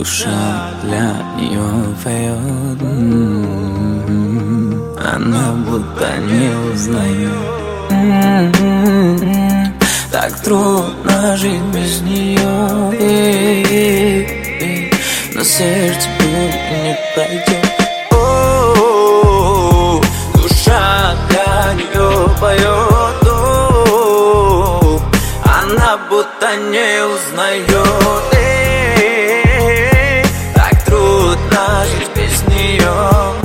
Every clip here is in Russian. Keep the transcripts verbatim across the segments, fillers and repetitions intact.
Душа для нее поет, она будто не узнает. Так трудно жить без нее, но сердце боль не пройдет. О, душа для нее поет, она будто не узнает. Так трудно жить без нее,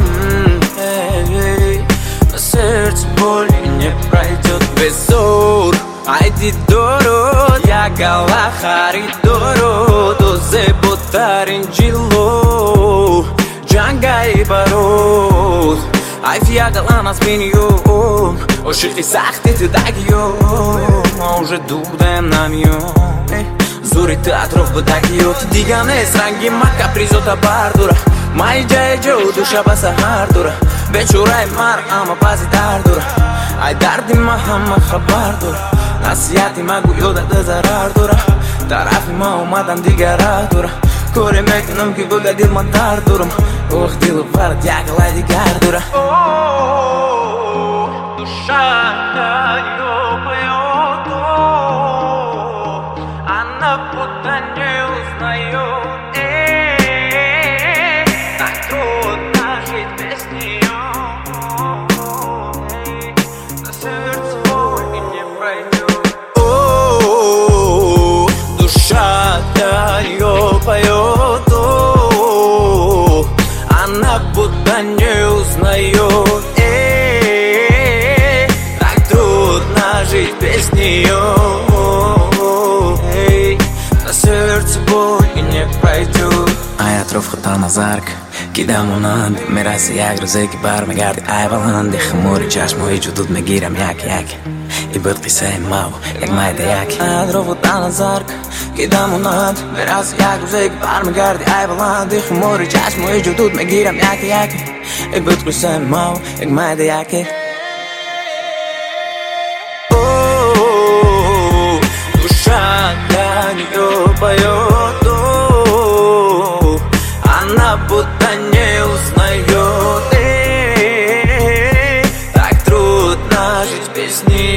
но сердце боль не пройдет. Безур Айди дород, я галахари дород, озе ботарин джило, джангай барод. Ай фиагала нас биньо, оширти сахти ты дагио, уже дудем намьо. Зури театров бадагио, диганес ранги мака призота бардура. Май джай джо душа баса хардура, бечурай мар ама бази дардура. Ай дарди махама хабардура. Насияти магу ёда да зарар дура. Тарафи ма омадам дигара дура. Коре мекунам ки гӯга дил ман дар дурам. Ох дилу барад ягалай дигар дура. Душа её поёт, она будто не узнает. Так трудно жить без неё, на сердце боль не пройдет. Душа её поёт, она будто не узнает. Так трудно жить без неё, на сердце боль не пройдет. Ай атроф хутана зарк кидам унанд, мераси як рӯзе ки бармегарди айваланд. Хмури чашму ҷудуд мегирам як як, и буд қиссаи мав як майда як. Ай атроф хутана зарк кидам унанд, мераси як рӯзе ки бармегарди айваланд. Хмури чашму ҷудуд мегирам як як, и буд қиссаи мав як майда як. Душа для неё поёт, она будто не узнает. Так трудно жить без нее.